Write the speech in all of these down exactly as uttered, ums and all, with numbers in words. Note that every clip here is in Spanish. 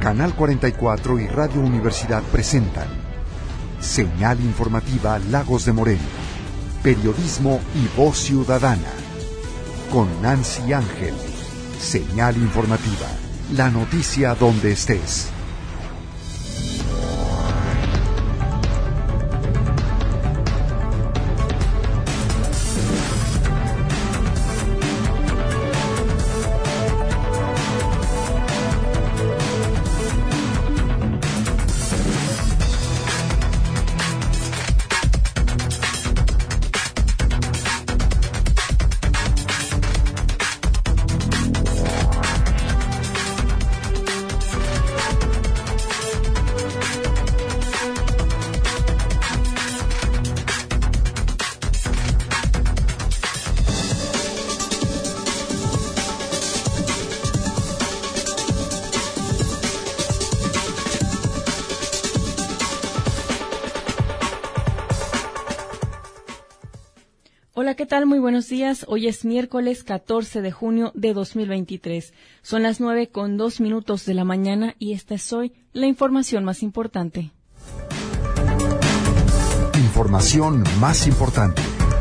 Canal cuarenta y cuatro y Radio Universidad presentan Señal Informativa Lagos de Moreno, periodismo y voz ciudadana, con Nancy Ángel. Señal Informativa, la noticia donde estés. Hola, ¿qué tal? Muy buenos días. Hoy es miércoles catorce de junio de dos mil veintitrés. Son las nueve con dos minutos de la mañana y esta es hoy la información más importante. Información más importante.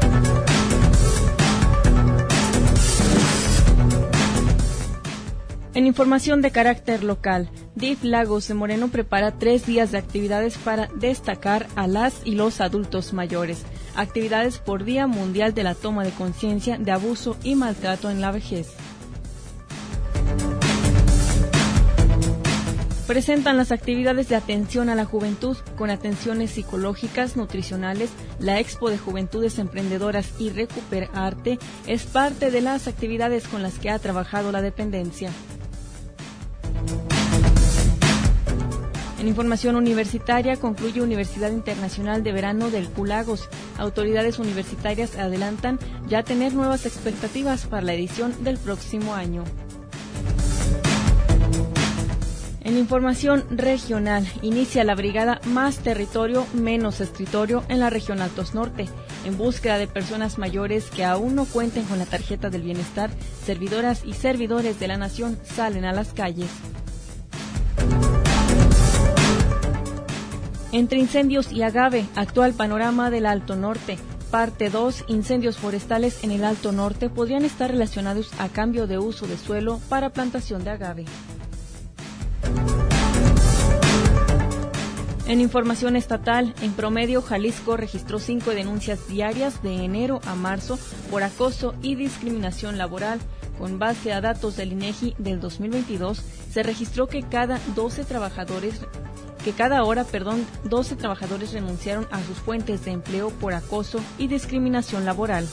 En información de carácter local, D I F Lagos de Moreno prepara tres días de actividades para destacar a las y los adultos mayores. Actividades por Día Mundial de la Toma de Conciencia de Abuso y Maltrato en la Vejez. Presentan las actividades de atención a la juventud con atenciones psicológicas, nutricionales. La Expo de Juventudes Emprendedoras y Recuperarte es parte de las actividades con las que ha trabajado la dependencia. En información universitaria, concluye Universidad Internacional de Verano del Q Lagos. Autoridades universitarias adelantan ya tener nuevas expectativas para la edición del próximo año. En información regional, inicia la brigada Más Territorio, Menos Escritorio en la región Altos Norte. En búsqueda de personas mayores que aún no cuenten con la tarjeta del bienestar, servidoras y servidores de la nación salen a las calles. Entre incendios y agave, actual panorama del Alto Norte. Parte dos. Incendios forestales en el Alto Norte podrían estar relacionados a cambio de uso de suelo para plantación de agave. En información estatal, en promedio, Jalisco registró cinco denuncias diarias de enero a marzo por acoso y discriminación laboral. Con base a datos del INEGI del dos mil veintidós, se registró que cada doce trabajadores que cada hora, perdón, doce trabajadores renunciaron a sus fuentes de empleo por acoso y discriminación laboral.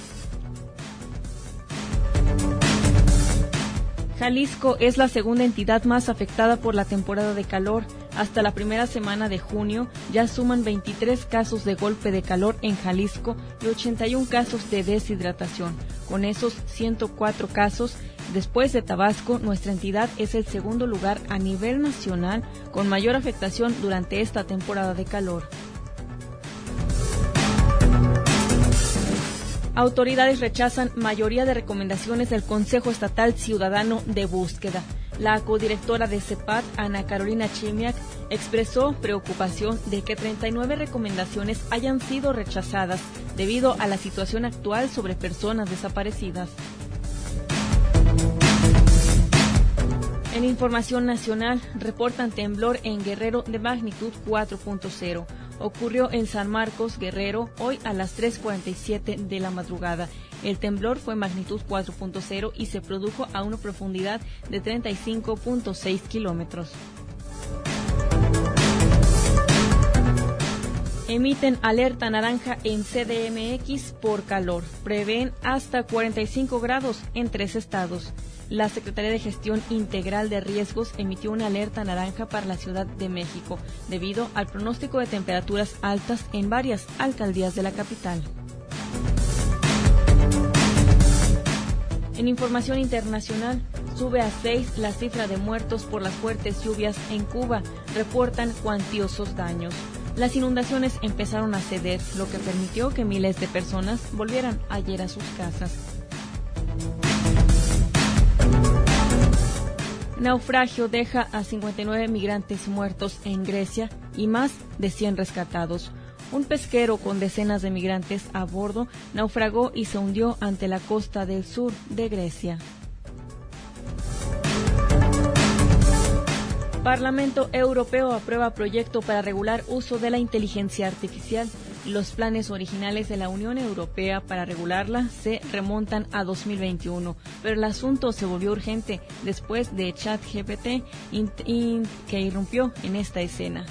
Jalisco es la segunda entidad más afectada por la temporada de calor. Hasta la primera semana de junio ya suman veintitrés casos de golpe de calor en Jalisco y ochenta y un casos de deshidratación. Con esos ciento cuatro casos, después de Tabasco, nuestra entidad es el segundo lugar a nivel nacional con mayor afectación durante esta temporada de calor. Autoridades rechazan mayoría de recomendaciones del Consejo Estatal Ciudadano de Búsqueda. La codirectora de CEPAT, Ana Carolina Chimiak, expresó preocupación de que treinta y nueve recomendaciones hayan sido rechazadas debido a la situación actual sobre personas desaparecidas. En información nacional, reportan temblor en Guerrero de magnitud cuatro punto cero. Ocurrió en San Marcos, Guerrero, hoy a las tres cuarenta y siete de la madrugada. El temblor fue magnitud cuatro punto cero y se produjo a una profundidad de treinta y cinco punto seis kilómetros. Emiten alerta naranja en C D M X por calor. Prevén hasta cuarenta y cinco grados en tres estados. La Secretaría de Gestión Integral de Riesgos emitió una alerta naranja para la Ciudad de México, debido al pronóstico de temperaturas altas en varias alcaldías de la capital. En información internacional, sube a seis la cifra de muertos por las fuertes lluvias en Cuba, reportan cuantiosos daños. Las inundaciones empezaron a ceder, lo que permitió que miles de personas volvieran ayer a sus casas. Naufragio deja a cincuenta y nueve migrantes muertos en Grecia y más de cien rescatados. Un pesquero con decenas de migrantes a bordo naufragó y se hundió ante la costa del sur de Grecia. Parlamento Europeo aprueba proyecto para regular uso de la inteligencia artificial. Los planes originales de la Unión Europea para regularla se remontan a dos mil veintiuno, pero el asunto se volvió urgente después de ChatGPT que irrumpió en esta escena.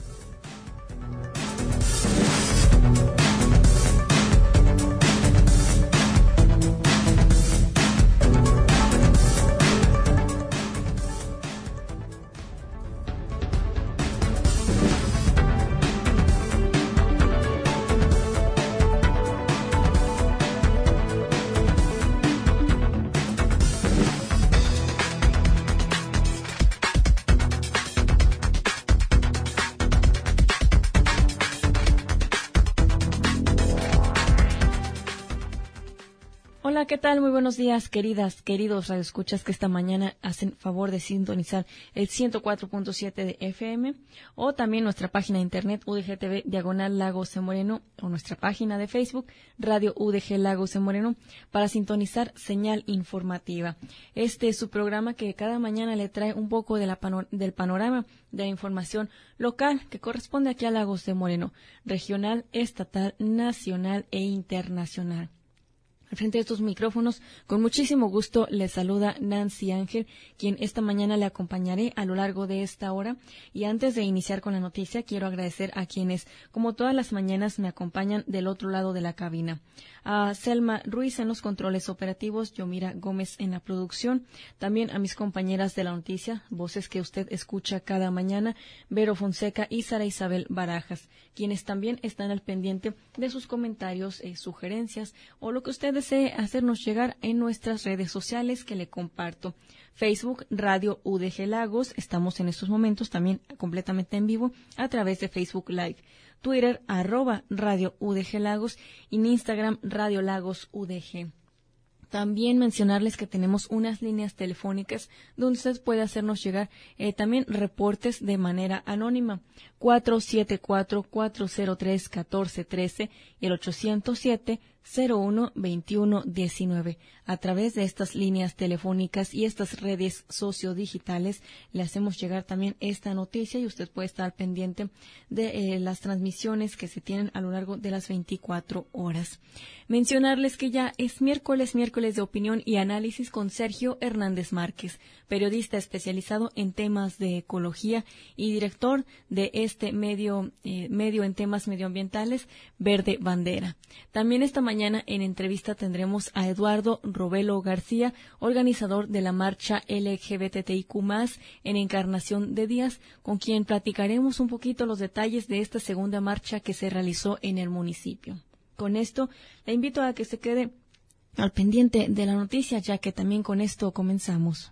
Hola, ¿qué tal? Muy buenos días, queridas, queridos radioescuchas que esta mañana hacen favor de sintonizar el ciento cuatro punto siete de F M o también nuestra página de internet U D G T V Diagonal Lagos de Moreno o nuestra página de Facebook Radio U D G Lagos de Moreno para sintonizar señal informativa. Este es su programa que cada mañana le trae un poco de la pano- del panorama de la información local que corresponde aquí a Lagos de Moreno, regional, estatal, nacional e internacional. Al frente de estos micrófonos, con muchísimo gusto, les saluda Nancy Ángel, quien esta mañana le acompañaré a lo largo de esta hora. Y antes de iniciar con la noticia, quiero agradecer a quienes, como todas las mañanas, me acompañan del otro lado de la cabina. A Selma Ruiz en los controles operativos, Yomira Gómez en la producción, también a mis compañeras de la noticia, voces que usted escucha cada mañana, Vero Fonseca y Sara Isabel Barajas, quienes también están al pendiente de sus comentarios, eh, sugerencias o lo que usted desee hacernos llegar en nuestras redes sociales que le comparto. Facebook, Radio U D G Lagos, estamos en estos momentos también completamente en vivo a través de Facebook Live. Twitter, arroba Radio U D G Lagos, y en Instagram, Radio Lagos U D G. También mencionarles que tenemos unas líneas telefónicas donde usted puede hacernos llegar eh, también reportes de manera anónima. cuatro siete cuatro, cuatro cero tres, uno cuatro uno tres y el ocho cero siete, cero uno, veintiuno diecinueve. A través de estas líneas telefónicas y estas redes sociodigitales le hacemos llegar también esta noticia y usted puede estar pendiente de eh, las transmisiones que se tienen a lo largo de las veinticuatro horas. Mencionarles que ya es miércoles, miércoles de opinión y análisis con Sergio Hernández Márquez, periodista especializado en temas de ecología y director de este medio, eh, medio en temas medioambientales, Verde Bandera. También esta mañana en entrevista tendremos a Eduardo Robelo García, organizador de la marcha L G B T I Q más, en Encarnación de Díaz, con quien platicaremos un poquito los detalles de esta segunda marcha que se realizó en el municipio. Con esto, le invito a que se quede al pendiente de la noticia, ya que también con esto comenzamos.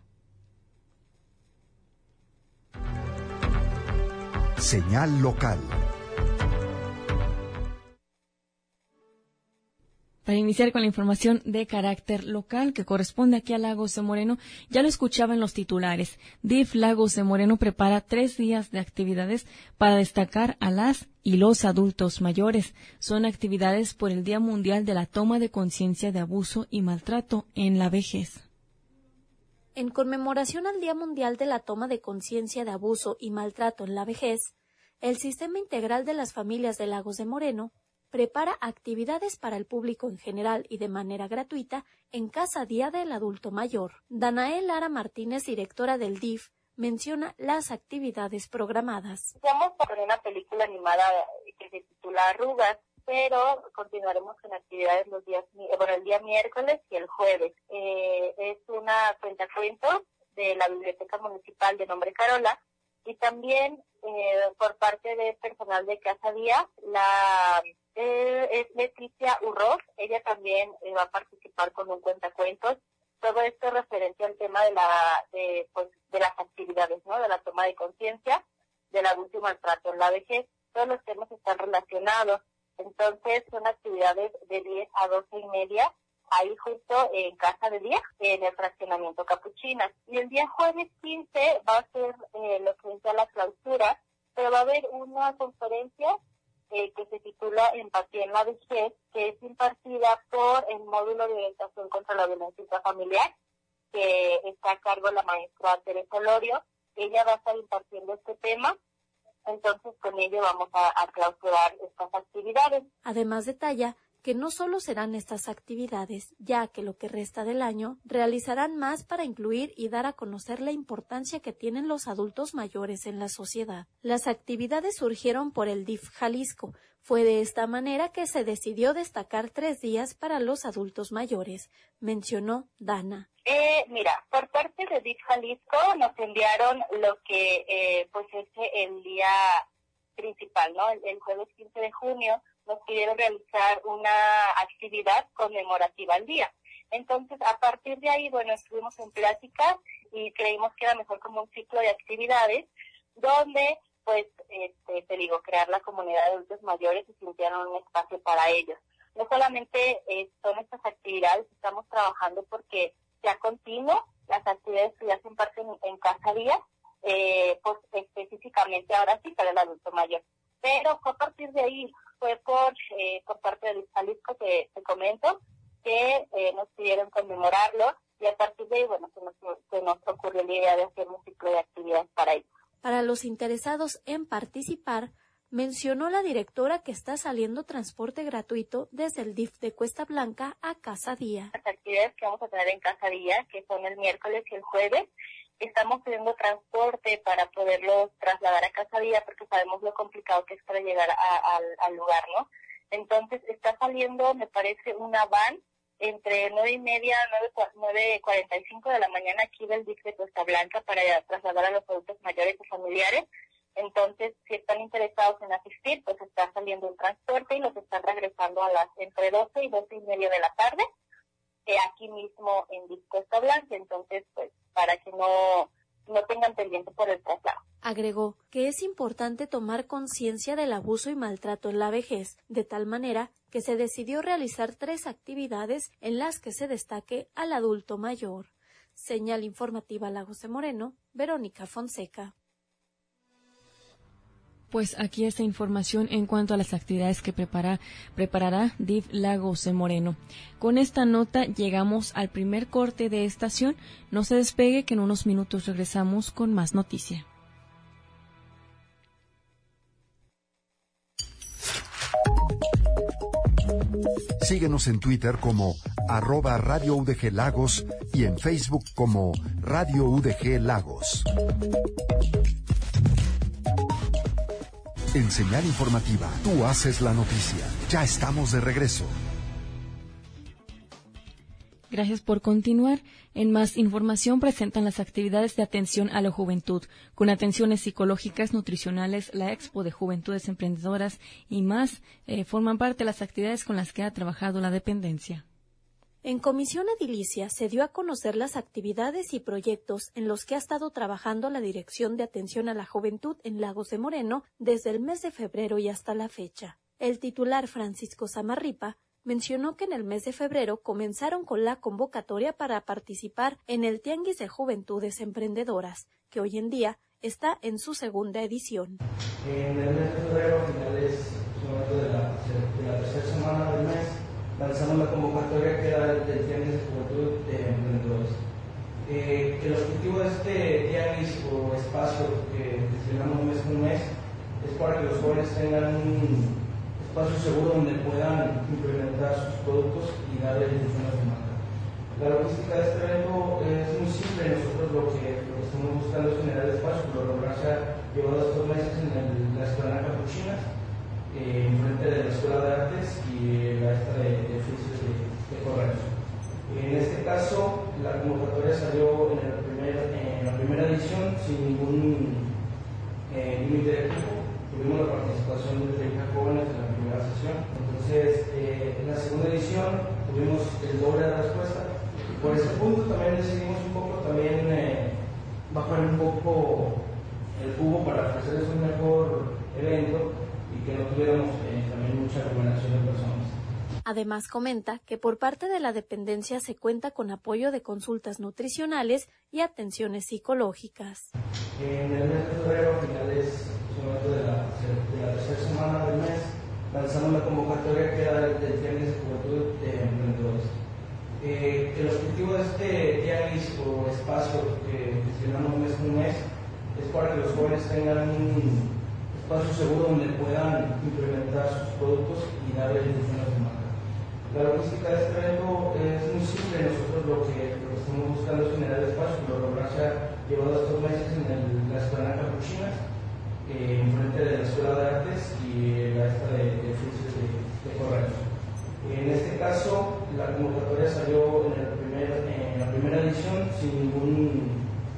Señal local. Para iniciar con la información de carácter local que corresponde aquí a Lagos de Moreno, ya lo escuchaba en los titulares. D I F Lagos de Moreno prepara tres días de actividades para destacar a las y los adultos mayores. Son actividades por el Día Mundial de la Toma de Conciencia de Abuso y Maltrato en la Vejez. En conmemoración al Día Mundial de la Toma de Conciencia de Abuso y Maltrato en la Vejez, el Sistema Integral de las Familias de Lagos de Moreno prepara actividades para el público en general y de manera gratuita en Casa Día del Adulto Mayor. Danae Lara Martínez, directora del D I F, menciona las actividades programadas. Iniciamos con una película animada que se titula Arrugas, pero continuaremos con actividades los días, bueno, el día miércoles y el jueves. Eh, es una cuentacuentos de la Biblioteca Municipal de nombre Carola, y también eh, por parte del personal de Casa Día, la eh, es Leticia Urroz, ella también eh, va a participar con un cuentacuentos. Todo esto referente al tema de la de, pues, de las actividades, ¿no? De la toma de conciencia, del adulto y maltrato en la vejez. Todos los temas están relacionados. Entonces son actividades de diez a doce y media, ahí justo en Casa de Día. en el fraccionamiento Capuchinas. Y el día jueves quince va a ser eh, lo que es ya la clausura, pero va a haber una conferencia eh, que se titula Empatía en la Vejez, que es impartida por el módulo de orientación contra la violencia intrafamiliar, que está a cargo la maestra Teresa Lorio. Ella va a estar impartiendo este tema. Entonces, con ello vamos a, a clausurar estas actividades. Además, detalla que no solo serán estas actividades, ya que lo que resta del año realizarán más para incluir y dar a conocer la importancia que tienen los adultos mayores en la sociedad. Las actividades surgieron por el D I F Jalisco. Fue de esta manera que se decidió destacar tres días para los adultos mayores, mencionó Dana. Eh, mira, por parte de D I F Jalisco nos enviaron lo que eh, pues es el día principal, ¿no? El, el jueves quince de junio nos pidieron realizar una actividad conmemorativa al día. Entonces, a partir de ahí, bueno, estuvimos en plática y creímos que era mejor como un ciclo de actividades donde, pues, este, te digo, crear la comunidad de adultos mayores y sintieron un espacio para ellos. No solamente eh, son estas actividades, estamos trabajando porque ya continuo, las actividades que ya se imparten en casa día, eh, pues específicamente ahora sí para el adulto mayor. Pero fue a partir de ahí, fue por eh, por parte del Jalisco que te comento, que eh, nos pidieron conmemorarlo y a partir de ahí, bueno, se nos, se nos ocurrió la idea de hacer un ciclo de actividades para ellos. Para los interesados en participar, mencionó la directora que está saliendo transporte gratuito desde el D I F de Cuesta Blanca a Casa Día. Las actividades que vamos a tener en Casa Día, que son el miércoles y el jueves, estamos pidiendo transporte para poderlos trasladar a Casa Día porque sabemos lo complicado que es para llegar a, a, al lugar, ¿no? Entonces está saliendo, me parece, una van entre nueve y media, nueve cuarenta y cinco de la mañana aquí del D I F de Cuesta Blanca para trasladar a los adultos mayores y familiares. Entonces, si están interesados en asistir, pues está saliendo un transporte y los están regresando a las entre doce y doce y media de la tarde, eh, aquí mismo en D I F Cuesta Blanca. Entonces, pues, para que no, no tengan pendiente por el traslado. Agregó que es importante tomar conciencia del abuso y maltrato en la vejez, de tal manera que se decidió realizar tres actividades en las que se destaque al adulto mayor. Señal informativa Lagos de Moreno, Verónica Fonseca. Pues aquí esta información en cuanto a las actividades que prepara, preparará D I F Lagos de Moreno. Con esta nota llegamos al primer corte de estación. No se despegue, que en unos minutos regresamos con más noticia. Síguenos en Twitter como arroba Radio U D G Lagos y en Facebook como Radio U D G Lagos. En Señal Informativa, tú haces la noticia. Ya estamos de regreso. Gracias por continuar. En Más Información presentan las actividades de atención a la juventud, con atenciones psicológicas, nutricionales, la Expo de Juventudes Emprendedoras y más, eh, forman parte de las actividades con las que ha trabajado la dependencia. En Comisión Edilicia se dio a conocer las actividades y proyectos en los que ha estado trabajando la Dirección de Atención a la Juventud en Lagos de Moreno desde el mes de febrero y hasta la fecha. El titular Francisco Samarripa mencionó que en el mes de febrero comenzaron con la convocatoria para participar en el Tianguis de Juventudes Emprendedoras, que hoy en día está en su segunda edición. En el mes de febrero, a finales de la, de la tercera semana del mes, lanzamos la convocatoria que era del Tianguis de Juventud de Emprendedores. Eh, el objetivo de este Tianguis o espacio que gestionamos mes con mes es para que los jóvenes tengan un espacio seguro donde puedan implementar sus productos y darle difusión a su marca. La logística de este evento es muy simple. Nosotros lo que, lo que estamos buscando es generar espacio, por lograr se ha llevado estos meses en el, la Escuela Capuchinas, eh, enfrente de la Escuela de Artes y la esta de, de oficios de, de correos. En este caso, la convocatoria salió en, el primer, en la primera edición sin ningún eh, límite de tiempo. Tuvimos la participación de treinta jóvenes en la primera sesión. Entonces, eh, en la segunda edición tuvimos el doble de respuesta. Y por ese punto también decidimos un poco también eh, bajar un poco el cubo para ofrecerles un mejor evento y que no tuviéramos eh, también mucha aglomeración de personas. Además, comenta que por parte de la dependencia se cuenta con apoyo de consultas nutricionales y atenciones psicológicas. En el mes de febrero, a finales de la, de la tercera semana del mes, lanzamos la convocatoria que era del Tianguis de Juventud de Emprendedores. Eh, el objetivo de este tianguis o espacio que gestionamos mes con mes es para que los jóvenes tengan un espacio seguro donde puedan implementar sus productos y darle difusión a su marca. La logística de este evento es muy simple. Nosotros lo que, lo que estamos buscando es generar espacio, por lo regular se ha llevado estos meses en el, la Escuela Capuchina, eh, enfrente de la Escuela de Artes y la esta de, de oficios de, de correos. En este caso, la convocatoria salió en, el primer, en la primera edición sin ningún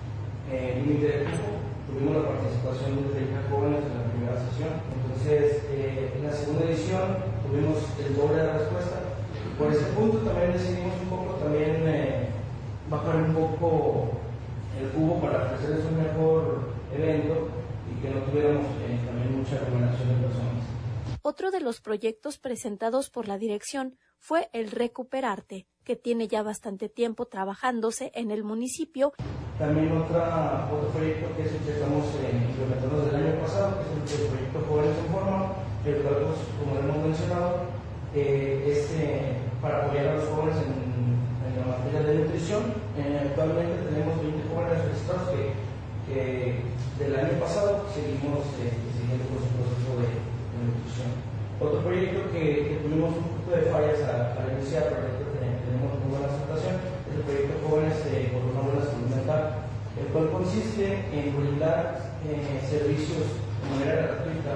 eh, límite de tiempo. Tuvimos la participación de treinta jóvenes en la primera sesión. Entonces, eh, en la segunda edición tuvimos el doble de respuesta. Por ese punto también decidimos un poco también eh, bajar un poco el cubo para ofrecerles un mejor evento y que no tuviéramos eh, también mucha aglomeración de personas. Otro de los proyectos presentados por la dirección fue el Recuperarte, que tiene ya bastante tiempo trabajándose en el municipio. También otra, otro proyecto que es el que estamos eh, implementando desde el año pasado, que es el proyecto Jóvenes en Forma, el cual, pues, como hemos mencionado, eh, es eh, para apoyar a los jóvenes en, en la materia de nutrición. Eh, actualmente tenemos veinte jóvenes registrados que, que del año pasado seguimos eh, siguiendo con su proceso de, de nutrición. Otro proyecto que, que tuvimos un poco de fallas al iniciar, pero que tenemos muy buena aceptación, es el proyecto Jóvenes eh, por una buena salud mental, el cual consiste en brindar eh, servicios de manera gratuita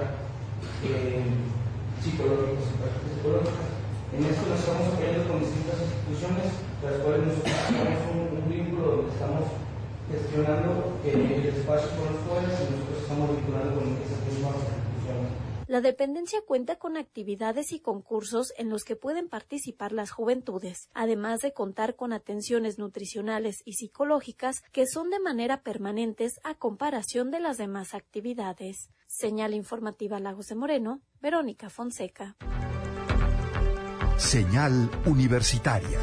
eh, psicológicos y prácticas psicológicas. En esto nos estamos apoyando con distintas instituciones, las cuales nosotros tenemos un, un vínculo donde estamos gestionando eh, el espacio con los jóvenes y nosotros estamos vinculando con esas mismas instituciones. La dependencia cuenta con actividades y concursos en los que pueden participar las juventudes, además de contar con atenciones nutricionales y psicológicas que son de manera permanentes a comparación de las demás actividades. Señal informativa Lagos de Moreno, Verónica Fonseca. Señal universitaria.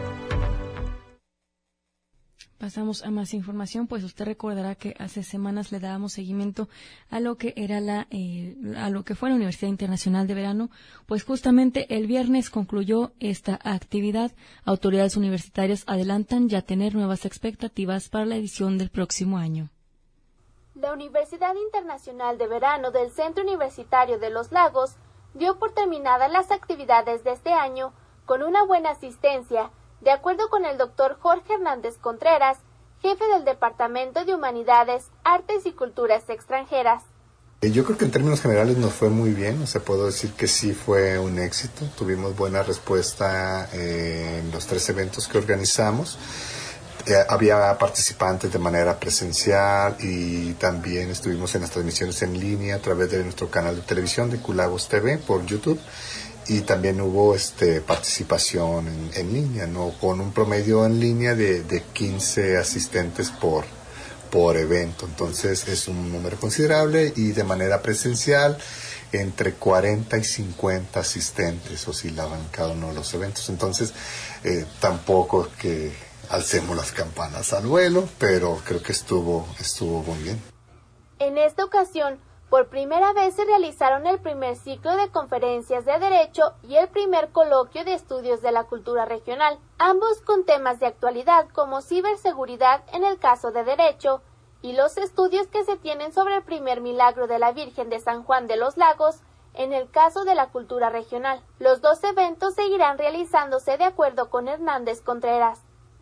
Pasamos a más información, pues usted recordará que hace semanas le dábamos seguimiento a lo que era la, eh, a lo que fue la Universidad Internacional de Verano, pues justamente el viernes concluyó esta actividad. Autoridades universitarias adelantan ya tener nuevas expectativas para la edición del próximo año. La Universidad Internacional de Verano del Centro Universitario de Los Lagos dio por terminadas las actividades de este año con una buena asistencia. De acuerdo con el doctor Jorge Hernández Contreras, jefe del Departamento de Humanidades, Artes y Culturas Extranjeras. Yo creo que en términos generales nos fue muy bien, o sea, puedo decir que sí fue un éxito. Tuvimos buena respuesta eh, en los tres eventos que organizamos. Eh, había participantes de manera presencial y también estuvimos en las transmisiones en línea a través de nuestro canal de televisión de Culagos T V por YouTube. Y también hubo este, participación en, en línea, ¿no? Con un promedio en línea de, de quince asistentes por, por evento. Entonces es un número considerable y de manera presencial entre cuarenta y cincuenta asistentes oscilaban cada uno de los eventos. Entonces eh, tampoco es que alcemos las campanas al vuelo, pero creo que estuvo, estuvo muy bien. En esta ocasión, por primera vez se realizaron el primer ciclo de conferencias de Derecho y el primer coloquio de estudios de la cultura regional, ambos con temas de actualidad como ciberseguridad en el caso de Derecho y los estudios que se tienen sobre el primer milagro de la Virgen de San Juan de los Lagos en el caso de la cultura regional. Los dos eventos seguirán realizándose de acuerdo con Hernández Contreras.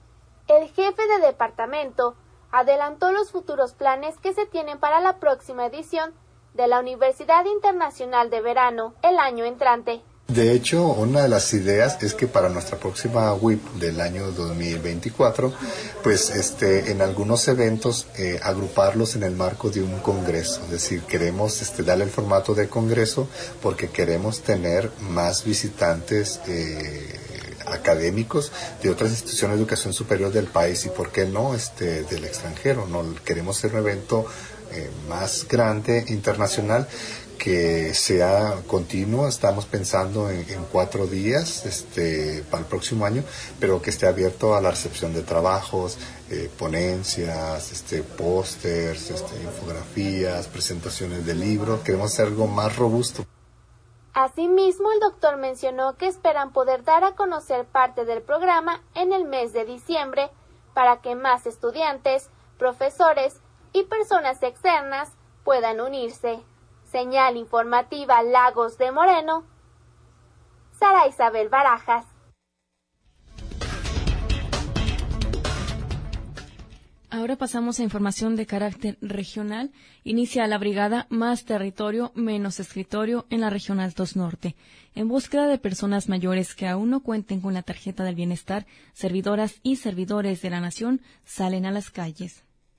El jefe de departamento adelantó los futuros planes que se tienen para la próxima edición de la Universidad Internacional de Verano el año entrante. De hecho, una de las ideas es que para nuestra próxima W I P del año dos mil veinticuatro, pues este, en algunos eventos eh, agruparlos en el marco de un congreso. Es decir, queremos este, darle el formato de congreso porque queremos tener más visitantes eh, académicos de otras instituciones de educación superior del país y, ¿por qué no, este, del extranjero? No queremos hacer un evento Eh, más grande, internacional, que sea continuo. Estamos pensando en, en cuatro días este, para el próximo año, pero que esté abierto a la recepción de trabajos, eh, ponencias, este, pósters, este, infografías, presentaciones de libros. Queremos hacer algo más robusto. Asimismo, el doctor mencionó que esperan poder dar a conocer parte del programa en el mes de diciembre para que más estudiantes, profesores y personas externas puedan unirse. Señal informativa Lagos de Moreno, Sara Isabel Barajas. Ahora pasamos a información de carácter regional. Inicia la brigada Más Territorio, Menos Escritorio en la región Altos Norte. En búsqueda de personas mayores que aún no cuenten con la tarjeta del bienestar, servidoras y servidores de la nación salen a las calles.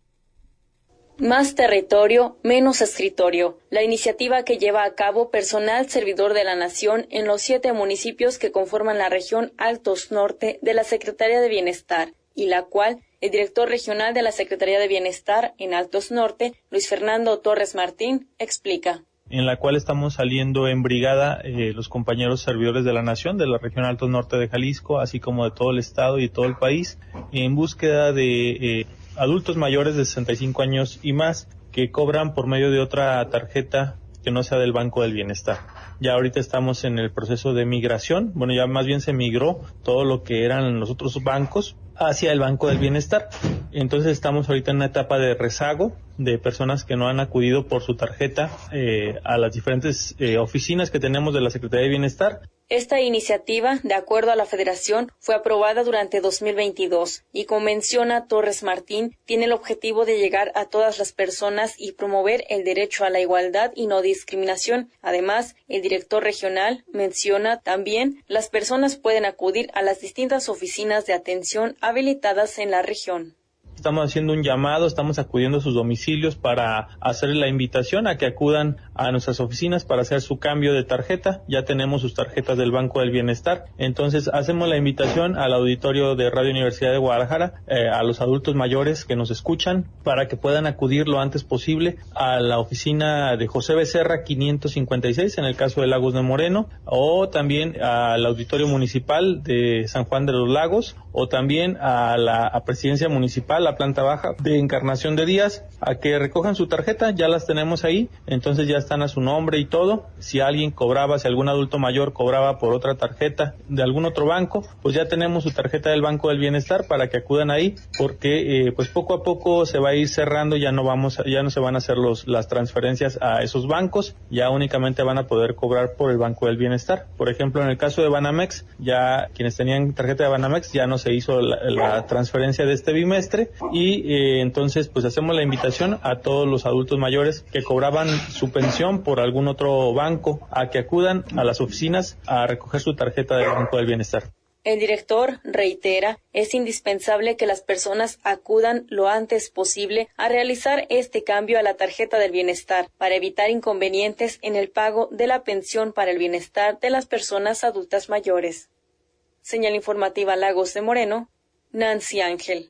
Más territorio, menos escritorio. La iniciativa que lleva a cabo personal servidor de la Nación en los siete municipios que conforman la región Altos Norte de la Secretaría de Bienestar, y la cual el director regional de la Secretaría de Bienestar en Altos Norte, Luis Fernando Torres Martín, explica. En la cual estamos saliendo en brigada eh, los compañeros servidores de la Nación de la región Altos Norte de Jalisco, así como de todo el estado y todo el país, en búsqueda de eh, adultos mayores de sesenta y cinco años y más que cobran por medio de otra tarjeta que no sea del Banco del Bienestar. Ya ahorita estamos en el proceso de migración, bueno, ya más bien se migró todo lo que eran los otros bancos hacia el Banco del Bienestar. Entonces estamos ahorita en una etapa de rezago de personas que no han acudido por su tarjeta eh, a las diferentes eh, oficinas que tenemos de la Secretaría de Bienestar. Esta iniciativa, de acuerdo a la Federación, fue aprobada durante dos mil veintidós y, como menciona Torres Martín, tiene el objetivo de llegar a todas las personas y promover el derecho a la igualdad y no discriminación. Además, el director regional menciona también las personas pueden acudir a las distintas oficinas de atención habilitadas en la región. Estamos haciendo un llamado, estamos acudiendo a sus domicilios para hacer la invitación a que acudan a nuestras oficinas para hacer su cambio de tarjeta. Ya tenemos sus tarjetas del Banco del Bienestar. Entonces hacemos la invitación al auditorio de Radio Universidad de Guadalajara, eh, a los adultos mayores que nos escuchan, para que puedan acudir lo antes posible a la oficina de José Becerra quinientos cincuenta y seis en el caso de Lagos de Moreno, o también al auditorio municipal de San Juan de los Lagos, o también a la a Presidencia Municipal, la planta baja de Encarnación de Díaz, a que recojan su tarjeta. Ya las tenemos ahí, entonces ya están a su nombre y todo. Si alguien cobraba, si algún adulto mayor cobraba por otra tarjeta de algún otro banco, pues ya tenemos su tarjeta del Banco del Bienestar para que acudan ahí, porque eh, pues poco a poco se va a ir cerrando, ya no vamos, ya no se van a hacer los las transferencias a esos bancos, ya únicamente van a poder cobrar por el Banco del Bienestar. Por ejemplo, en el caso de Banamex, ya quienes tenían tarjeta de Banamex ya no se hizo la, la transferencia de este bimestre, y eh, entonces pues hacemos la invitación a todos los adultos mayores que cobraban su pensión por algún otro banco a que acudan a las oficinas a recoger su tarjeta del Banco del Bienestar. El director reitera, es indispensable que las personas acudan lo antes posible a realizar este cambio a la tarjeta del bienestar para evitar inconvenientes en el pago de la pensión para el bienestar de las personas adultas mayores. Señal informativa Lagos de Moreno, Nancy Ángel.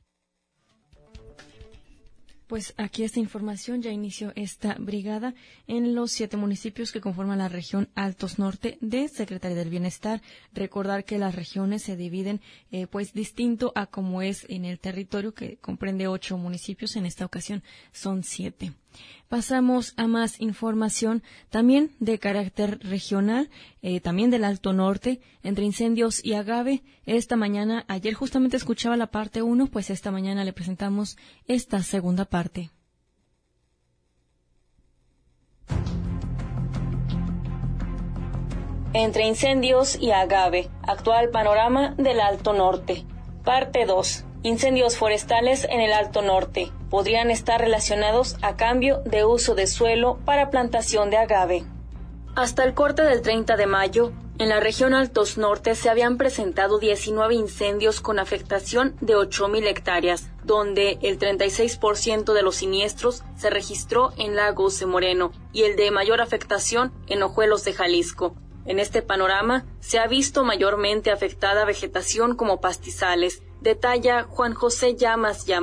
Pues aquí esta información, ya inició esta brigada en los siete municipios que conforman la región Altos Norte de Secretaría del Bienestar. Recordar que las regiones se dividen eh, pues distinto a como es en el territorio, que comprende ocho municipios, en esta ocasión son siete. Pasamos a más información también de carácter regional, eh, también del Alto Norte, entre incendios y agave. Esta mañana, ayer justamente escuchaba la parte uno, pues esta mañana le presentamos esta segunda parte. Entre incendios y agave, actual panorama del Alto Norte. Parte dos. Incendios forestales en el Alto Norte podrían estar relacionados a cambio de uso de suelo para plantación de agave. Hasta el corte del treinta de mayo, en la región Altos Norte se habían presentado diecinueve incendios con afectación de ocho mil hectáreas, donde el treinta y seis por ciento de los siniestros se registró en Lagos de Moreno y el de mayor afectación en Ojuelos de Jalisco. En este panorama se ha visto mayormente afectada vegetación como pastizales, detalla Juan José Llamas Llamas,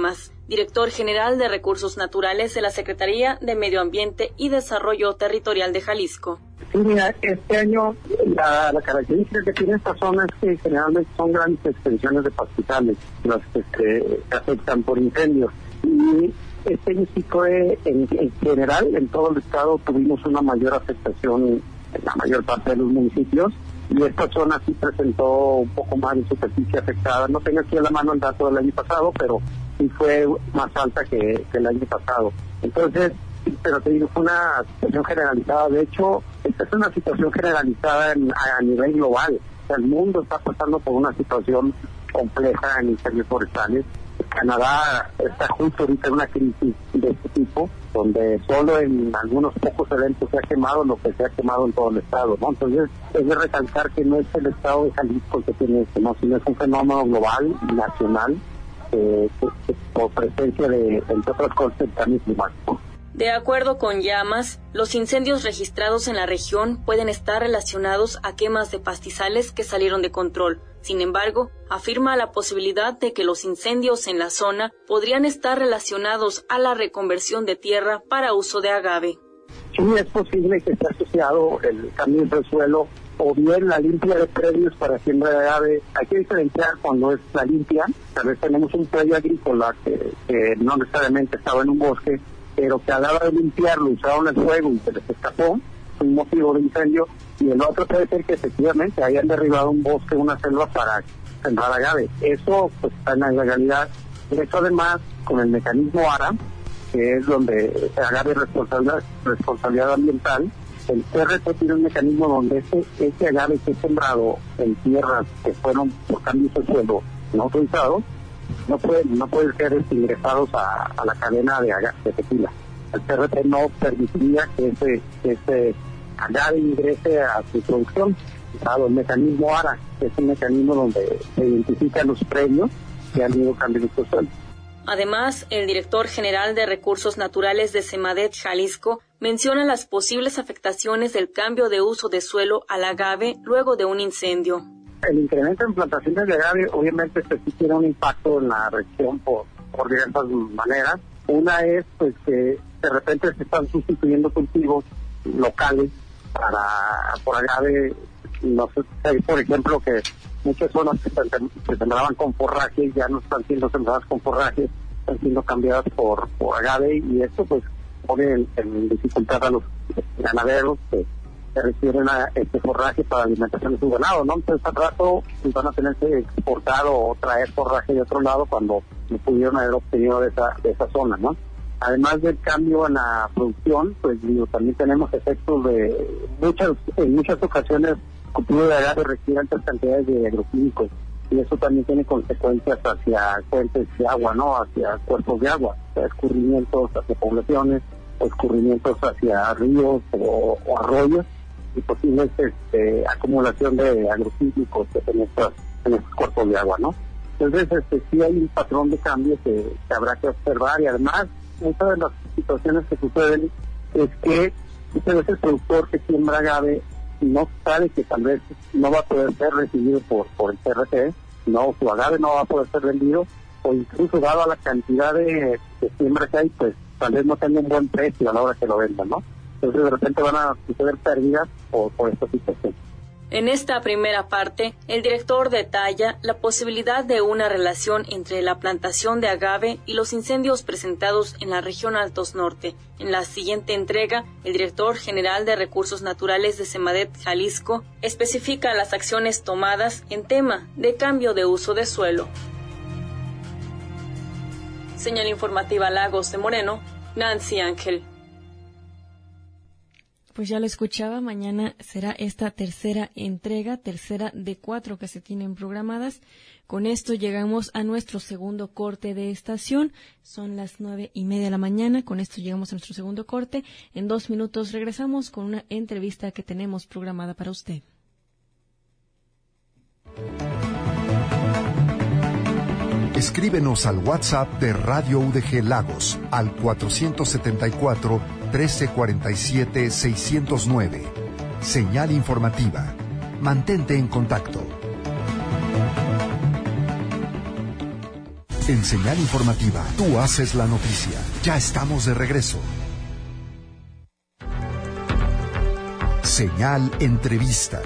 director general de Recursos Naturales de la Secretaría de Medio Ambiente y Desarrollo Territorial de Jalisco. Sí, mira, este año la, la característica que tiene esta zona es que generalmente son grandes extensiones de pastizales las que se, se afectan por incendios. Y este año sí fue, en, en general, en todo el estado tuvimos una mayor afectación en la mayor parte de los municipios. Y esta zona sí presentó un poco más de superficie afectada. No tengo aquí a la mano el dato del año pasado, pero sí fue más alta que, que el año pasado. Entonces, pero te digo, fue una situación generalizada. De hecho, esta es una situación generalizada en, a nivel global. O sea, el mundo está pasando por una situación compleja en incendios forestales. Canadá está justo ahorita en una crisis de este tipo, donde solo en algunos pocos eventos se ha quemado lo que se ha quemado en todo el estado, ¿no? Entonces, es de recalcar que no es el estado de Jalisco el que tiene esto, ¿no? Sino es un fenómeno global, nacional, eh, que, que, por presencia de, entre otras cosas, el cambio climático. De acuerdo con Llamas, los incendios registrados en la región pueden estar relacionados a quemas de pastizales que salieron de control. Sin embargo, afirma la posibilidad de que los incendios en la zona podrían estar relacionados a la reconversión de tierra para uso de agave. Sí, es posible que esté asociado el cambio del suelo o bien la limpia de predios para siembra de agave. Hay que diferenciar cuando es la limpia. Tal vez tenemos un predio agrícola que, que no necesariamente estaba en un bosque, pero que a la hora de limpiarlo usaron el fuego y se les escapó, un motivo de incendio, y el otro puede ser que efectivamente hayan derribado un bosque, una selva para sembrar agave. Eso pues está en la ilegalidad. Eso además, con el mecanismo ARA, que es donde agave responsabilidad, responsabilidad ambiental, el C R T tiene un mecanismo donde ese, ese agave que es sembrado en tierras que fueron por cambios de suelo no autorizados, no pueden no pueden ser ingresados a, a la cadena de, de tequila. El C R T no permitiría que ese, que ese agave ingrese a su producción. Dado el mecanismo ARA, que es un mecanismo donde se identifican los premios que han ido cambiando su suelo. Además, el director general de Recursos Naturales de Semadet, Jalisco, menciona las posibles afectaciones del cambio de uso de suelo al agave luego de un incendio. El incremento en plantaciones de agave obviamente pues, sí tiene un impacto en la región por, por diversas maneras. Una es pues que de repente se están sustituyendo cultivos locales para por agave. No sé, por ejemplo, que muchas zonas que se sembraban con forraje ya no están siendo sembradas con forraje, están siendo cambiadas por, por agave, y esto pues pone en, en dificultad a los ganaderos que se refieren a este forraje para alimentación de su ganado, ¿no? Entonces al rato pues, van a tener que exportar o traer forraje de otro lado cuando no pudieron haber obtenido de esa, de esa zona, ¿no? Además del cambio en la producción, pues digo, también tenemos efectos de muchas, en muchas ocasiones cultivo de agave requiere altas cantidades de agroquímicos, y eso también tiene consecuencias hacia fuentes de agua, ¿no? Hacia cuerpos de agua, o sea, escurrimientos hacia poblaciones, o escurrimientos hacia ríos o, o arroyos, y posibles este, acumulación de agroquímicos en estos, en estos cuerpos de agua, ¿no? Entonces, este, sí hay un patrón de cambio que, que habrá que observar, y además, muchas de las situaciones que suceden es que muchas veces el productor que siembra agave no sabe que tal vez no va a poder ser recibido por, por el C R T, no, su agave no va a poder ser vendido, o incluso dado a la cantidad de, de siembra que hay, pues tal vez no tenga un buen precio a la hora que lo vendan, ¿no? Entonces de repente van a suceder pérdidas por, por esta situación. En esta primera parte, el director detalla la posibilidad de una relación entre la plantación de agave y los incendios presentados en la región Altos Norte. En la siguiente entrega, el director general de Recursos Naturales de Semadet, Jalisco, especifica las acciones tomadas en tema de cambio de uso de suelo. Señal informativa Lagos de Moreno, Nancy Ángel. Pues ya lo escuchaba, mañana será esta tercera entrega, tercera de cuatro que se tienen programadas. Con esto llegamos a nuestro segundo corte de estación. Son las nueve y media de la mañana. Con esto llegamos a nuestro segundo corte. En dos minutos regresamos con una entrevista que tenemos programada para usted. Escríbenos al WhatsApp de Radio U D G Lagos al cuatrocientos setenta y cuatro, trece cuarenta y siete, seiscientos nueve. Señal informativa. Mantente en contacto. En Señal Informativa, tú haces la noticia. Ya estamos de regreso. Señal Entrevista.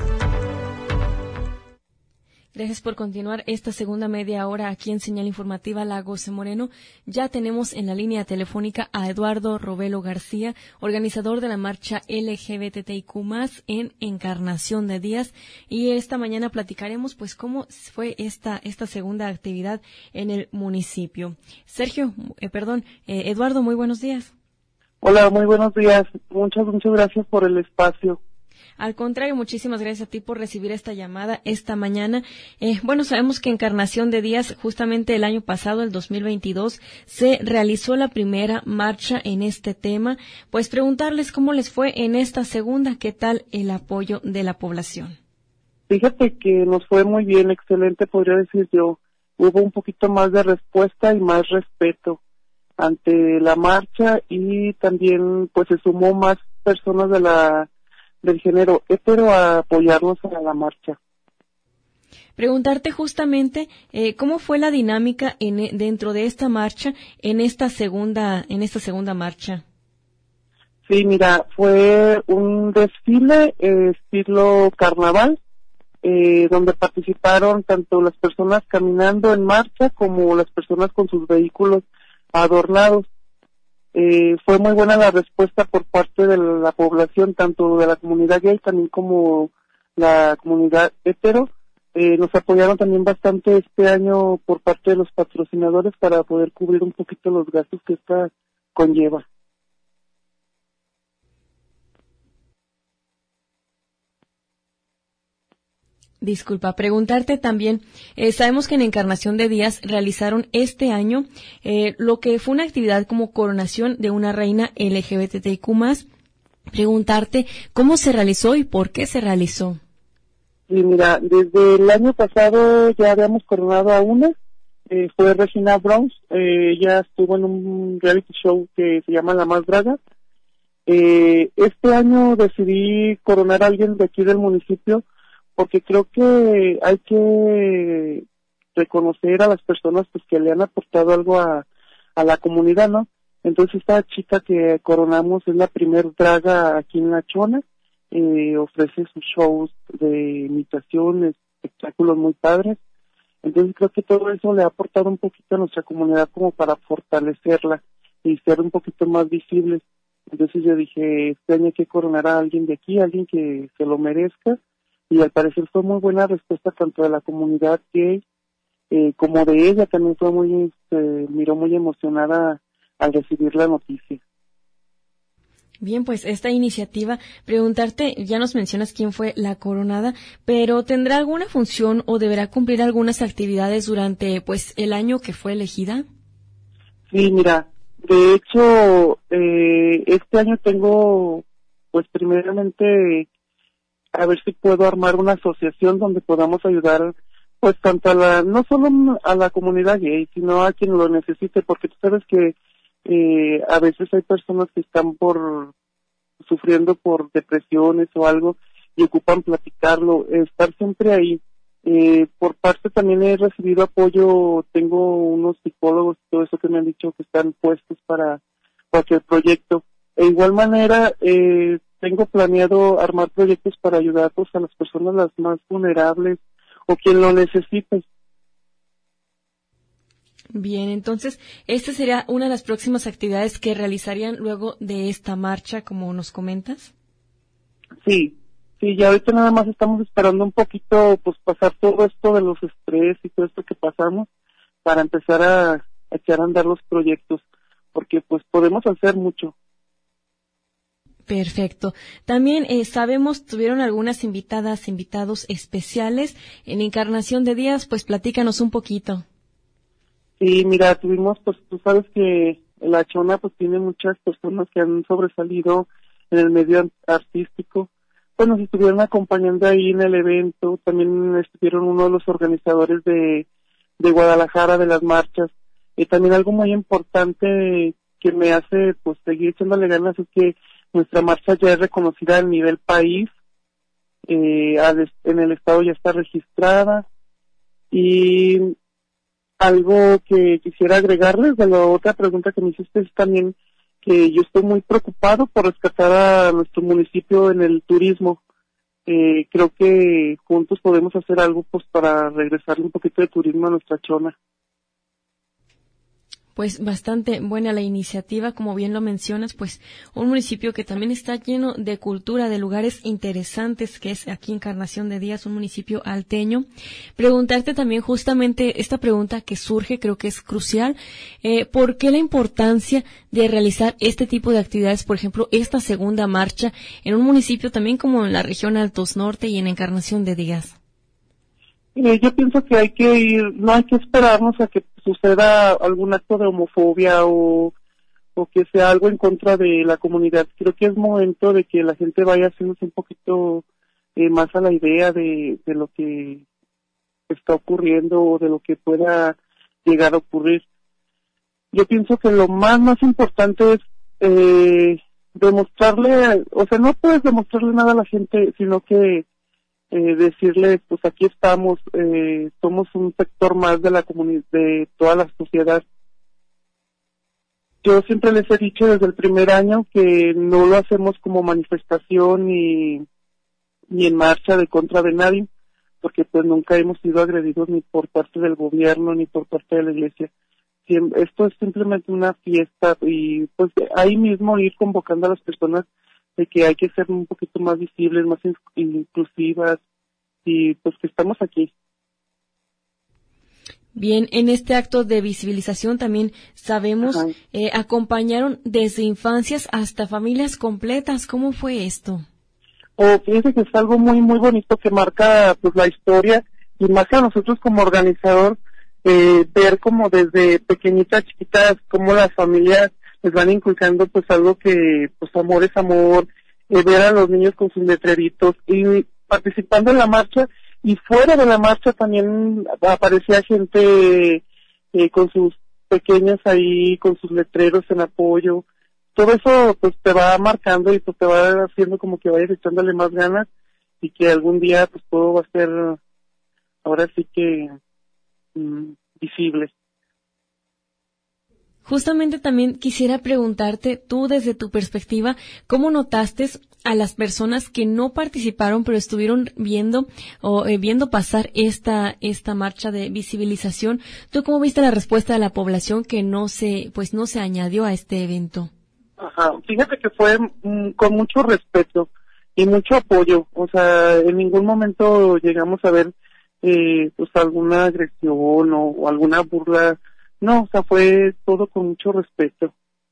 Gracias por continuar esta segunda media hora aquí en Señal Informativa Lagos de Moreno. Ya tenemos en la línea telefónica a Eduardo Robelo García, organizador de la marcha L G B T I Q más, en Encarnación de Díaz. Y esta mañana platicaremos pues cómo fue esta esta segunda actividad en el municipio. Sergio, eh, perdón, eh, Eduardo, muy buenos días. Hola, muy buenos días. Muchas, muchas gracias por el espacio. Al contrario, muchísimas gracias a ti por recibir esta llamada esta mañana. Eh, bueno, sabemos que Encarnación de Díaz, justamente el año pasado, el dos mil veintidós, se realizó la primera marcha en este tema. Pues preguntarles cómo les fue en esta segunda, qué tal el apoyo de la población. Fíjate que nos fue muy bien, excelente, podría decir yo. Hubo un poquito más de respuesta y más respeto ante la marcha, y también pues se sumó más personas de la del género hetero a apoyarnos a la marcha. Preguntarte justamente eh, cómo fue la dinámica en, dentro de esta marcha, en esta segunda, en esta segunda marcha. Sí, mira, fue un desfile eh, estilo carnaval, eh, donde participaron tanto las personas caminando en marcha como las personas con sus vehículos adornados. Eh, fue muy buena la respuesta por parte de la población, tanto de la comunidad gay también como la comunidad hetero. Eh, nos apoyaron también bastante este año por parte de los patrocinadores para poder cubrir un poquito los gastos que esta conlleva. Disculpa, preguntarte también, eh, sabemos que en Encarnación de Díaz realizaron este año eh, lo que fue una actividad como coronación de una reina L G B T I Q más. Preguntarte cómo se realizó y por qué se realizó. Sí, mira, desde el año pasado ya habíamos coronado a una, eh, fue Regina Browns, eh, ella estuvo en un reality show que se llama La Más Draga. Eh, este año decidí coronar a alguien de aquí del municipio, porque creo que hay que reconocer a las personas pues que le han aportado algo a, a la comunidad, ¿no? Entonces esta chica que coronamos es la primer draga aquí en La Chona, eh, ofrece sus shows de imitaciones, espectáculos muy padres. Entonces creo que todo eso le ha aportado un poquito a nuestra comunidad como para fortalecerla y ser un poquito más visibles. Entonces yo dije, este año hay que coronar a alguien de aquí, alguien que se lo merezca. Y al parecer fue muy buena respuesta tanto de la comunidad gay eh, como de ella. También fue muy, se miró muy emocionada al recibir la noticia. Bien, pues esta iniciativa, preguntarte, ya nos mencionas quién fue la coronada, pero ¿tendrá alguna función o deberá cumplir algunas actividades durante pues el año que fue elegida? Sí, mira, de hecho, eh, este año tengo, pues primeramente, a ver si puedo armar una asociación donde podamos ayudar, pues tanto a la, no solo a la comunidad gay, sino a quien lo necesite, porque tú sabes que eh, a veces hay personas que están por sufriendo por depresiones o algo y ocupan platicarlo, estar siempre ahí. Eh, por parte también he recibido apoyo, tengo unos psicólogos y todo eso que me han dicho que están puestos para cualquier proyecto. De igual manera, eh, tengo planeado armar proyectos para ayudar pues, a las personas las más vulnerables o quien lo necesite. Bien, entonces, esta sería una de las próximas actividades que realizarían luego de esta marcha, como nos comentas. Sí, sí, ya ahorita nada más estamos esperando un poquito, pues pasar todo esto de los estrés y todo esto que pasamos para empezar a, a echar a andar los proyectos, porque pues podemos hacer mucho. Perfecto. También eh, sabemos, tuvieron algunas invitadas, invitados especiales en Encarnación de Díaz, pues platícanos un poquito. Sí, mira, tuvimos, pues tú sabes que La Chona pues tiene muchas personas que han sobresalido en el medio artístico. Pues nos estuvieron acompañando ahí en el evento, también estuvieron uno de los organizadores de, de Guadalajara, de las marchas. Y también algo muy importante que me hace pues seguir echándole ganas es que nuestra marcha ya es reconocida a nivel país, eh, al, en el estado ya está registrada y algo que quisiera agregarles de la otra pregunta que me hiciste es también que yo estoy muy preocupado por rescatar a nuestro municipio en el turismo. Eh, creo que juntos podemos hacer algo pues para regresarle un poquito de turismo a nuestra zona. Pues bastante buena la iniciativa, como bien lo mencionas, pues un municipio que también está lleno de cultura, de lugares interesantes, que es aquí Encarnación de Díaz, un municipio alteño. Preguntarte también justamente esta pregunta que surge, creo que es crucial, eh, ¿por qué la importancia de realizar este tipo de actividades, por ejemplo, esta segunda marcha en un municipio también como en la región Altos Norte y en Encarnación de Díaz? Eh, yo pienso que hay que ir, no hay que esperarnos a que suceda algún acto de homofobia o, o que sea algo en contra de la comunidad. Creo que es momento de que la gente vaya haciéndose un poquito eh, más a la idea de, de lo que está ocurriendo o de lo que pueda llegar a ocurrir. Yo pienso que lo más, más importante es eh, demostrarle, o sea, no puedes demostrarle nada a la gente, sino que Eh, decirle, pues aquí estamos, eh, somos un sector más de la comunidad, de toda la sociedad. Yo siempre les he dicho desde el primer año que no lo hacemos como manifestación ni, ni en marcha de contra de nadie, porque pues nunca hemos sido agredidos ni por parte del gobierno ni por parte de la iglesia. Esto es simplemente una fiesta y pues ahí mismo ir convocando a las personas de que hay que ser un poquito más visibles, más inclusivas, y pues que estamos aquí. Bien, en este acto de visibilización también sabemos, eh, acompañaron desde infancias hasta familias completas. ¿Cómo fue esto? Oh, fíjense que es algo muy, muy bonito que marca pues la historia y marca a nosotros como organizador, eh, ver como desde pequeñitas, chiquitas, como las familias les van inculcando pues algo que pues amor es amor, eh, ver a los niños con sus letreritos y participando en la marcha, y fuera de la marcha también aparecía gente eh, con sus pequeñas ahí, con sus letreros en apoyo. Todo eso pues te va marcando y pues te va haciendo como que vayas echándole más ganas y que algún día pues todo va a ser ahora sí que mm, visible. Justamente también quisiera preguntarte, tú desde tu perspectiva, ¿cómo notaste a las personas que no participaron pero estuvieron viendo o eh, viendo pasar esta esta marcha de visibilización? ¿Tú cómo viste la respuesta de la población que no se pues no se añadió a este evento? Ajá, fíjate que fue mm, con mucho respeto y mucho apoyo, o sea, en ningún momento llegamos a ver eh, pues alguna agresión o, o alguna burla. No, o sea, fue todo con mucho respeto.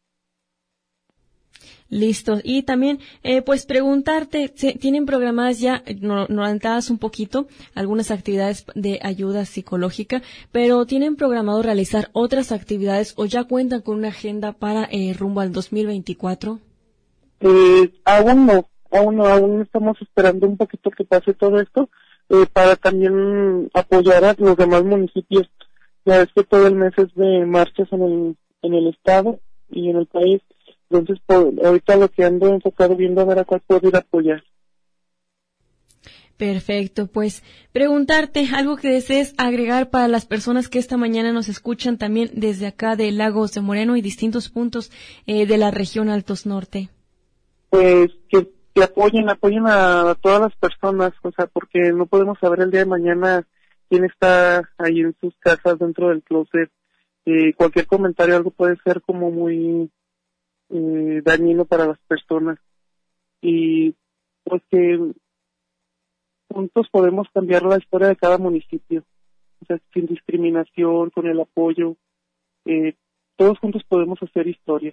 Listo. Y también, eh, pues preguntarte, ¿tienen programadas ya, no, no adelantabas un poquito, algunas actividades de ayuda psicológica, pero tienen programado realizar otras actividades o ya cuentan con una agenda para eh, rumbo al dos mil veinticuatro? Eh, aún no, aún no, aún estamos esperando un poquito que pase todo esto, eh, para también apoyar a los demás municipios. Ya es que todo el mes es de marchas en el, en el estado y en el país. Entonces, por, ahorita lo que ando enfocado viendo a ver a cuál puedo ir a apoyar. Perfecto, pues preguntarte algo que desees agregar para las personas que esta mañana nos escuchan también desde acá de Lagos de Moreno y distintos puntos eh, de la región Altos Norte. Pues que, que apoyen, apoyen a, a todas las personas, o sea, porque no podemos saber el día de mañana quién está ahí en sus casas dentro del closet. Eh, cualquier comentario, algo puede ser como muy eh, dañino para las personas. Y pues que juntos podemos cambiar la historia de cada municipio. O sea, sin discriminación, con el apoyo. Eh, todos juntos podemos hacer historia.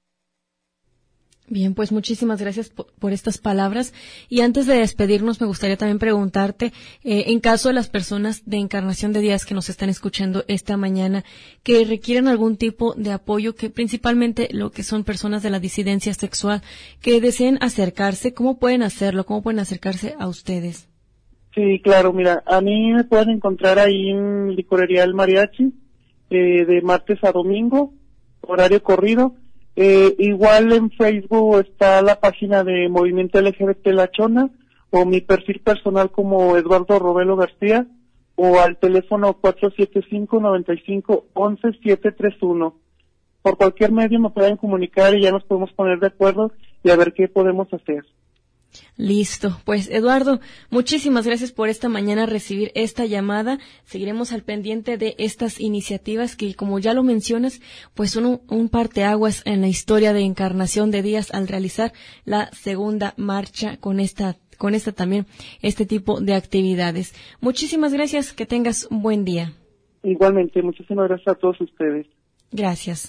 Bien, pues muchísimas gracias por, por estas palabras. Y antes de despedirnos, me gustaría también preguntarte, eh, en caso de las personas de Encarnación de Díaz que nos están escuchando esta mañana, que requieren algún tipo de apoyo, que principalmente lo que son personas de la disidencia sexual, que deseen acercarse, ¿cómo pueden hacerlo? ¿Cómo pueden acercarse a ustedes? Sí, claro, mira, a mí me pueden encontrar ahí en Licorería El Mariachi, eh, de martes a domingo, horario corrido. Eh, igual en Facebook está la página de Movimiento L G B T La Chona, o mi perfil personal como Eduardo Robelo García, o al teléfono cuatro siete cinco, nueve cinco, once, siete tres uno. Por cualquier medio me pueden comunicar y ya nos podemos poner de acuerdo y a ver qué podemos hacer. Listo. Pues Eduardo, muchísimas gracias por esta mañana recibir esta llamada. Seguiremos al pendiente de estas iniciativas que, como ya lo mencionas, pues son un, un parteaguas en la historia de Encarnación de Díaz al realizar la segunda marcha con esta con esta también este tipo de actividades. Muchísimas gracias, que tengas un buen día. Igualmente, muchísimas gracias a todos ustedes. Gracias.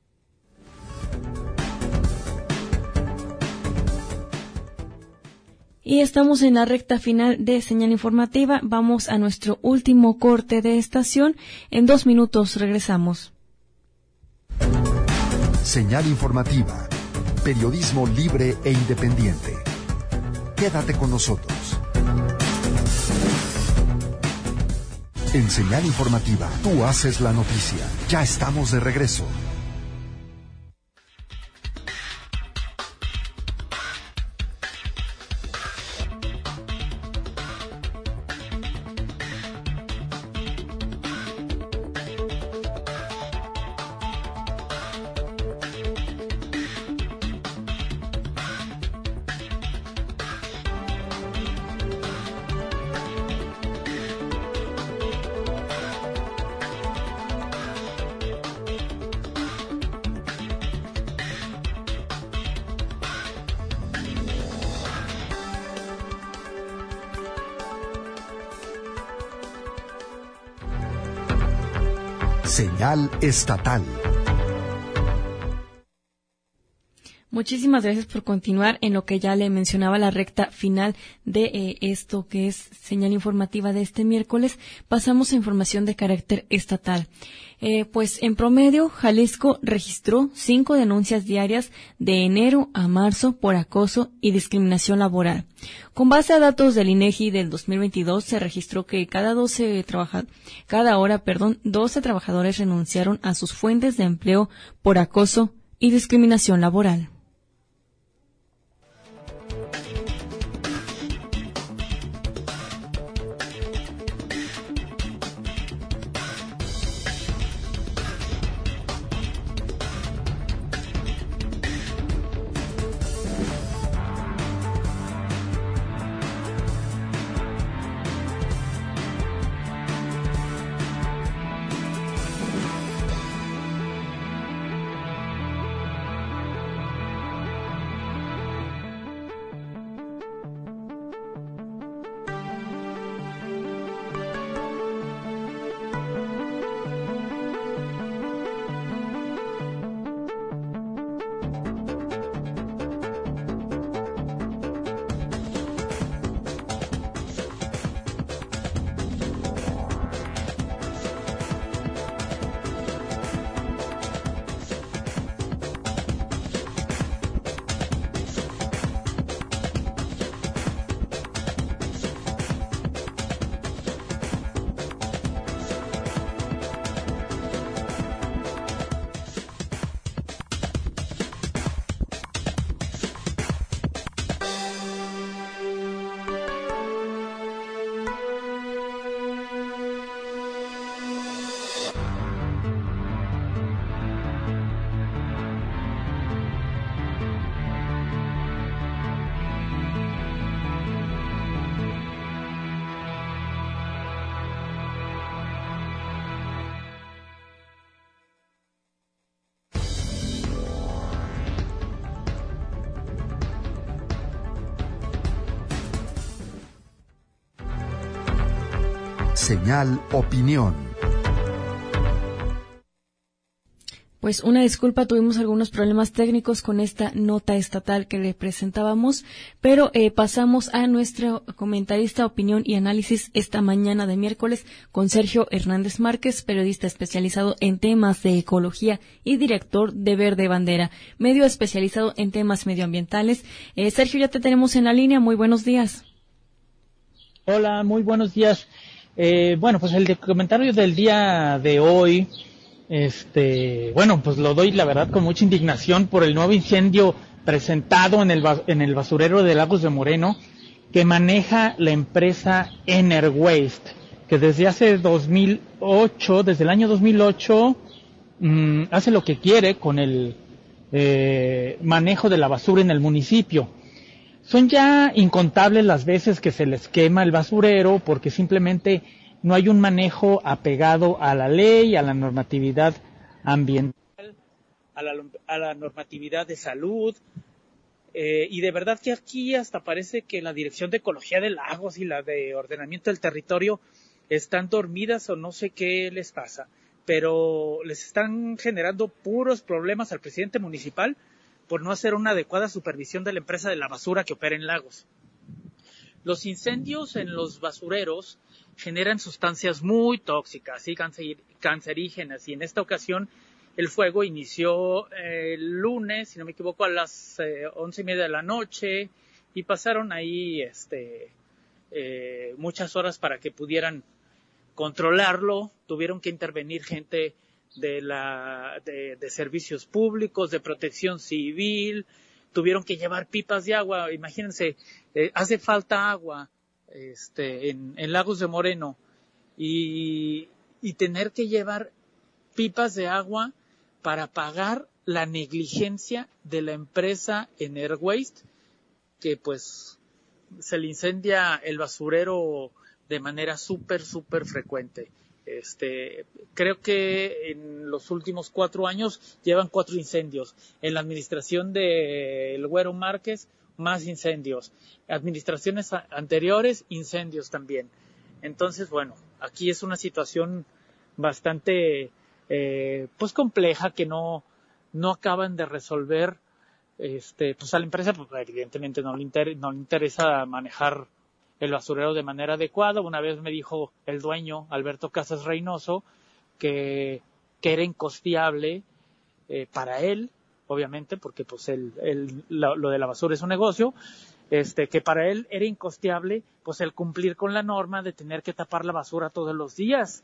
Y estamos en la recta final de Señal Informativa. Vamos a nuestro último corte de estación. En dos minutos regresamos. Señal Informativa. Periodismo libre e independiente. Quédate con nosotros. En Señal Informativa, tú haces la noticia. Ya estamos de regreso. Señal estatal. Muchísimas gracias por continuar en lo que ya le mencionaba la recta final de eh, esto que es Señal Informativa de este miércoles. Pasamos a información de carácter estatal. Eh, pues en promedio, Jalisco registró cinco denuncias diarias de enero a marzo por acoso y discriminación laboral. Con base a datos del INEGI del dos mil veintidós, se registró que cada doce trabaja, cada hora, perdón, doce trabajadores renunciaron a sus fuentes de empleo por acoso y discriminación laboral. Señal Opinión. Pues una disculpa, tuvimos algunos problemas técnicos con esta nota estatal que le presentábamos, pero eh, pasamos a nuestro comentarista, opinión y análisis esta mañana de miércoles con Sergio Hernández Márquez, periodista especializado en temas de ecología y director de Verde Bandera, medio especializado en temas medioambientales. Eh, Sergio, ya te tenemos en la línea, muy buenos días. Hola, muy buenos días. Eh, bueno, pues el de comentario del día de hoy, este, bueno, pues lo doy la verdad con mucha indignación por el nuevo incendio presentado en el en el basurero de Lagos de Moreno que maneja la empresa Enerwaste. que desde hace dos mil ocho, desde el año dos mil ocho, mmm, hace lo que quiere con el eh, manejo de la basura en el municipio. Son ya incontables las veces que se les quema el basurero porque simplemente no hay un manejo apegado a la ley, a la normatividad ambiental, a la, a la normatividad de salud. Eh, y de verdad que aquí hasta parece que la Dirección de Ecología de Lagos y la de Ordenamiento del Territorio están dormidas o no sé qué les pasa, pero les están generando puros problemas al presidente municipal por no hacer una adecuada supervisión de la empresa de la basura que opera en Lagos. Los incendios en los basureros generan sustancias muy tóxicas y cancerígenas, y en esta ocasión el fuego inició eh, el lunes, si no me equivoco, a las eh, once y media de la noche, y pasaron ahí este, eh, muchas horas para que pudieran controlarlo. Tuvieron que intervenir gente de la de, de servicios públicos, de protección civil, tuvieron que llevar pipas de agua. Imagínense, eh, hace falta agua este, en, en Lagos de Moreno, y, y tener que llevar pipas de agua para pagar la negligencia de la empresa Enerwaste, que pues se le incendia el basurero de manera súper, súper frecuente. Este, creo que en los últimos cuatro años llevan cuatro incendios. En la administración de El Güero Márquez, más incendios. Administraciones a- anteriores, incendios también. Entonces, bueno, aquí es una situación bastante, eh, pues compleja, que no, no acaban de resolver. Este, pues a la empresa, pues evidentemente no le, inter- no le interesa manejar el basurero de manera adecuada. Una vez me dijo el dueño, Alberto Casas Reynoso, que, que era incosteable eh, para él, obviamente, porque pues el, el, lo, lo de la basura es un negocio, este, que para él era incosteable pues el cumplir con la norma de tener que tapar la basura todos los días,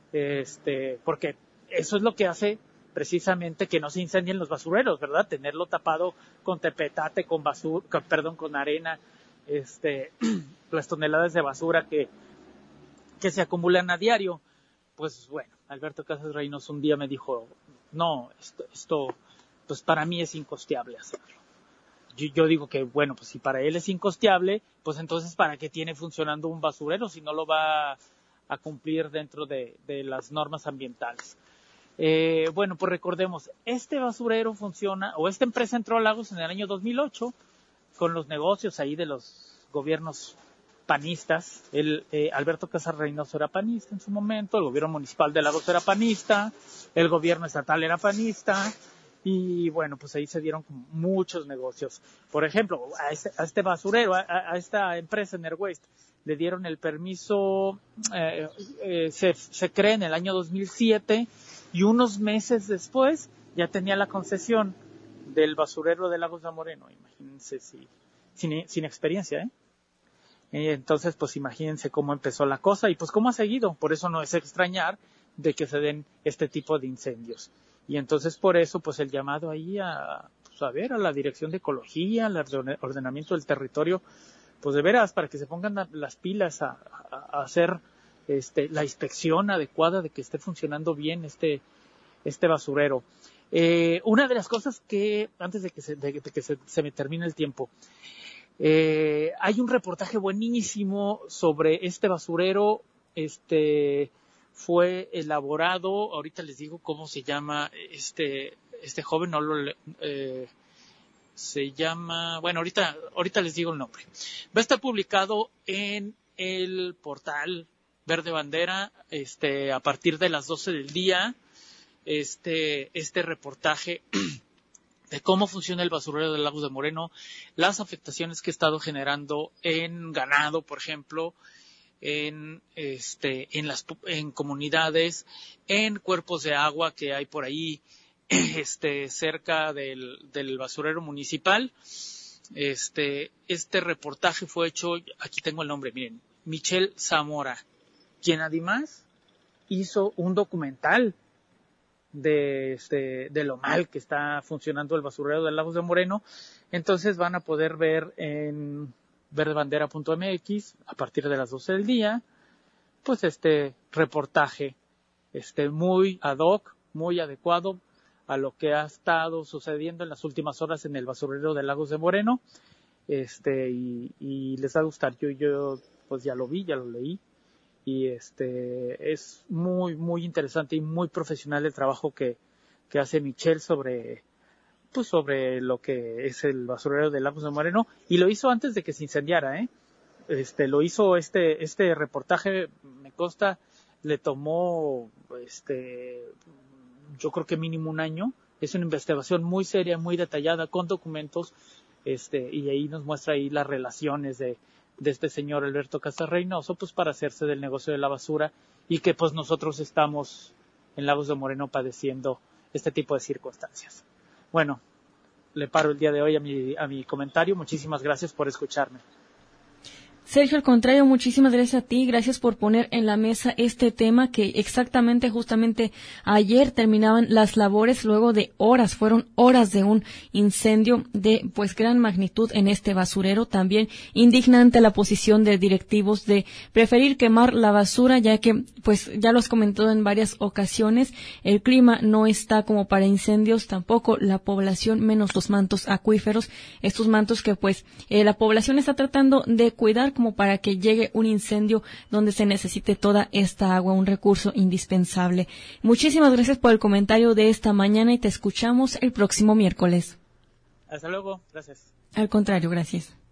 este, porque eso es lo que hace precisamente que no se incendien los basureros, ¿verdad? Tenerlo tapado con tepetate, con basura, con, perdón, con arena, este, las toneladas de basura que, que se acumulan a diario. Pues bueno, Alberto Casas Reynoso un día me dijo, no, esto, esto pues para mí es incosteable hacerlo. Yo, yo digo que, bueno, pues si para él es incosteable, pues entonces ¿para qué tiene funcionando un basurero si no lo va a cumplir dentro de, de las normas ambientales? Eh, bueno, pues recordemos, este basurero funciona, o esta empresa entró a Lagos en el año dos mil ocho, con los negocios ahí de los gobiernos panistas. El, eh, Alberto Casas Reynoso era panista en su momento, el gobierno municipal de Lagos era panista, el gobierno estatal era panista, y bueno, pues ahí se dieron muchos negocios. Por ejemplo, a este, a este basurero, a, a esta empresa Enerwaste, le dieron el permiso, eh, eh, se, se crea en el año dos mil siete, y unos meses después ya tenía la concesión del basurero de Lagos de Moreno. Imagínense si, sin, sin experiencia, ¿eh? Entonces, pues imagínense cómo empezó la cosa y pues cómo ha seguido. Por eso no es extrañar de que se den este tipo de incendios. Y entonces por eso, pues el llamado ahí a, pues, a ver, a la Dirección de Ecología, al Ordenamiento del Territorio, pues de veras, para que se pongan las pilas a, a, a hacer este, la inspección adecuada de que esté funcionando bien este, este basurero. Eh, una de las cosas que, antes de que se, de, de que se, se me termine el tiempo, eh, hay un reportaje buenísimo sobre este basurero. Este fue elaborado, ahorita les digo cómo se llama este, este joven, no lo, eh, se llama, bueno, ahorita, ahorita les digo el nombre. Va a estar publicado en el portal Verde Bandera, este, a partir de las doce del día, este, este reportaje de cómo funciona el basurero de Lagos de Moreno, las afectaciones que ha estado generando en ganado, por ejemplo, en, este, en las, en comunidades, en cuerpos de agua que hay por ahí, este, cerca del, del basurero municipal. Este, este reportaje fue hecho, aquí tengo el nombre, miren, Michelle Zamora, quien además hizo un documental de, este, de lo mal que está funcionando el basurero de Lagos de Moreno. Entonces van a poder ver en verde bandera punto m x a partir de las doce del día, pues este reportaje este muy ad hoc, muy adecuado a lo que ha estado sucediendo en las últimas horas en el basurero de Lagos de Moreno. Este y, y les va a gustar. Yo yo pues ya lo vi, ya lo leí y este es muy muy interesante y muy profesional el trabajo que que hace Michelle sobre pues sobre lo que es el basurero de Lagos de Moreno, y lo hizo antes de que se incendiara, ¿eh? Este lo hizo este este reportaje, me consta, le tomó este yo creo que mínimo un año. Es una investigación muy seria, muy detallada, con documentos, este y ahí nos muestra ahí las relaciones de de este señor Alberto Casarreynoso, pues para hacerse del negocio de la basura, y que pues nosotros estamos en Lagos de Moreno padeciendo este tipo de circunstancias. Bueno, le paro el día de hoy a mi, a mi comentario. Muchísimas gracias por escucharme. Sergio, al contrario, muchísimas gracias a ti, gracias por poner en la mesa este tema que exactamente, justamente ayer terminaban las labores luego de horas, fueron horas de un incendio de pues gran magnitud en este basurero. También indignante la posición de directivos de preferir quemar la basura, ya que pues ya lo has comentado en varias ocasiones, el clima no está como para incendios, tampoco la población, menos los mantos acuíferos, estos mantos que pues eh, la población está tratando de cuidar como para que llegue un incendio donde se necesite toda esta agua, un recurso indispensable. Muchísimas gracias por el comentario de esta mañana y te escuchamos el próximo miércoles. Hasta luego, gracias. Al contrario, gracias.